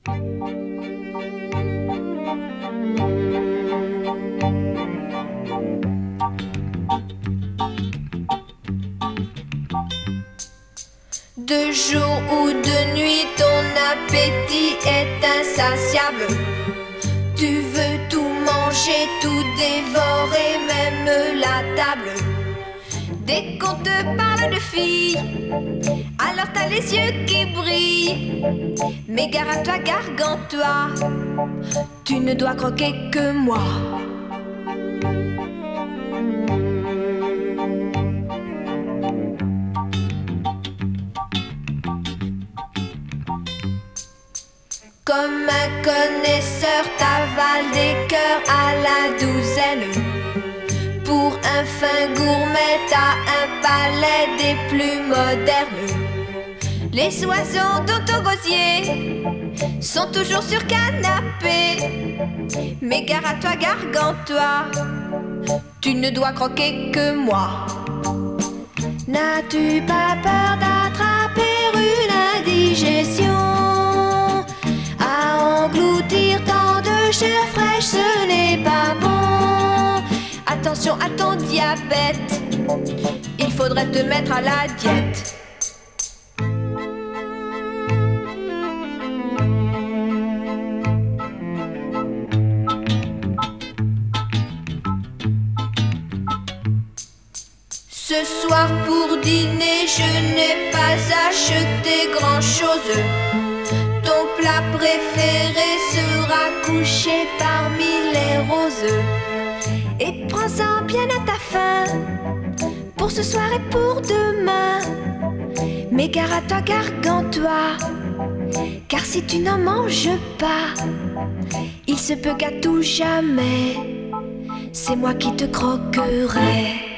De jour ou de nuit, ton appétit est insatiable. Tu veux tout manger, tout dévorer, même la table. Dès qu'on te parle de filles, alors t'as les yeux qui brillent. Mais gare à toi, gargante-toi, tu ne dois croquer que moi. Comme un connaisseur, t'avales des cœurs à la douzaine. Pour un fin gourmet, t'as un palais des plus modernes. Les oiseaux dans ton gosier sont toujours sur canapé. Mais gare à toi, gargante-toi, tu ne dois croquer que moi. N'as-tu pas peur d'attraper une indigestion? Engloutir tant de chair fraîche, ce n'est pas bon. Attention à ton diabète, il faudrait te mettre à la diète. Ce soir pour dîner, je n'ai pas acheté grand-chose. Ton plat préféré sera couché parmi les roses. Et prends-en bien à ta faim, pour ce soir et pour demain. Mais gare à toi, gargante-toi, car si tu n'en manges pas, il se peut qu'à tout jamais, c'est moi qui te croquerai.